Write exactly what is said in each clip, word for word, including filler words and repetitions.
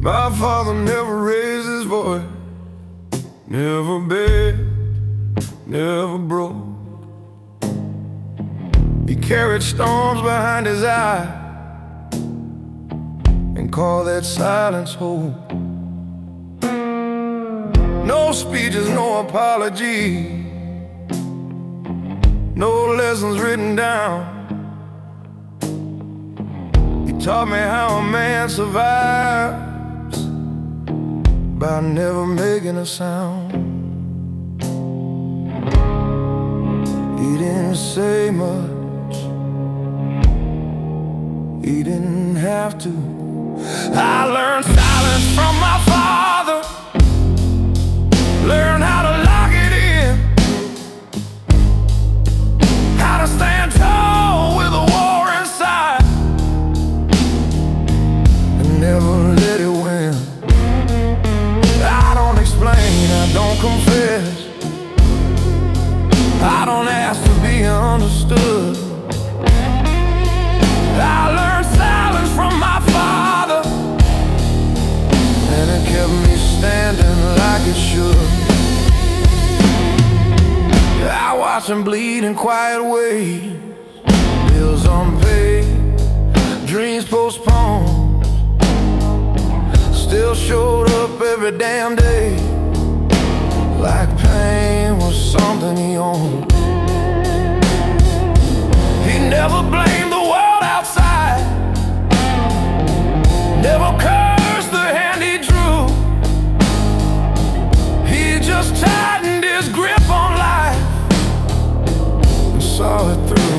My father never raised his voice, never begged, never broke. He carried storms behind his eye and called that silence hope. No speeches, no apology, no lessons written down. He taught me how a man survives by never making a sound. He didn't say much, he didn't have to. I learned silence from my father, learned how to lock it in, how to stand tall with a war inside, and never let it win. I don't explain, I don't confess, I don't ask to be understood. I learned silence from my father, and it kept me standing like it should. I watch him bleed in quiet ways, bills unpaid, dreams postponed, still showed up every damn day, like pain was something he owned. He never blamed the world outside, never cursed the hand he drew. He just tightened his grip on life and saw it through.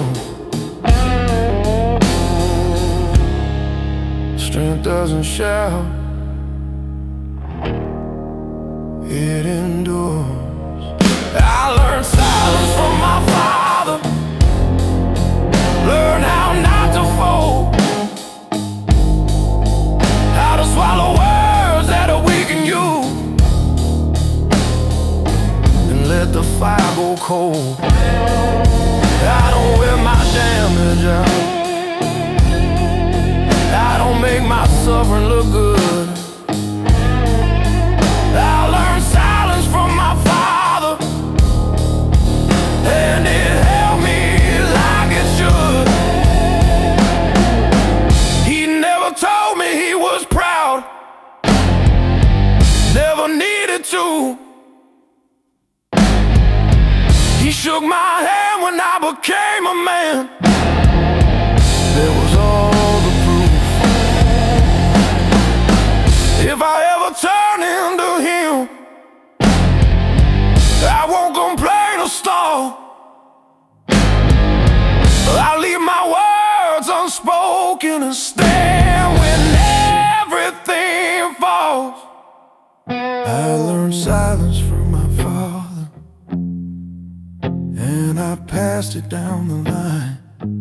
Strength doesn't shout, it endures. I learned silence from my father, learned how not to fold, how to swallow words that'll weaken you, and let the fire go cold. I don't wear my damage out, I don't make my suffering look good. I learned silence from my father, and it helped me like it should. He never told me he was proud, never needed to. He shook my hand when I became a man. There was all the proof. If I ever turn into him, I won't complain or stall. I'll leave my words unspoken and stand when everything falls. I learned silence from my father, and I passed it down the line.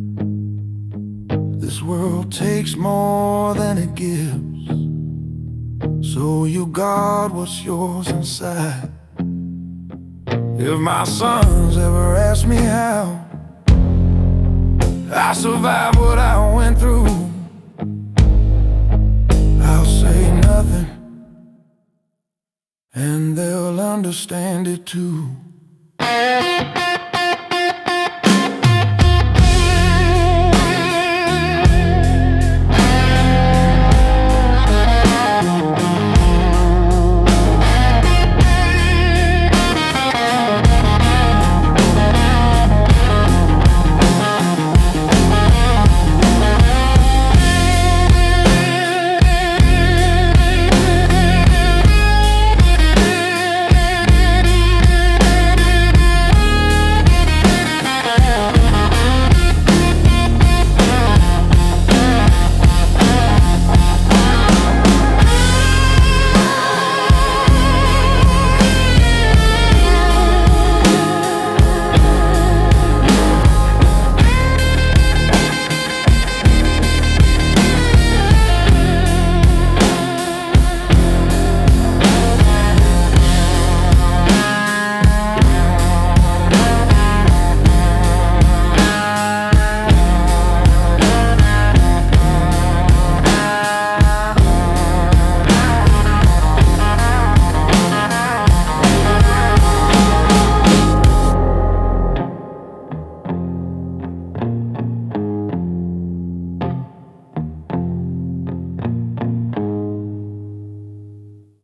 This world takes more than it gives, so you guard what's yours inside. If my sons ever ask me how I survived what I went through, I'll say nothing, and they'll understand it too.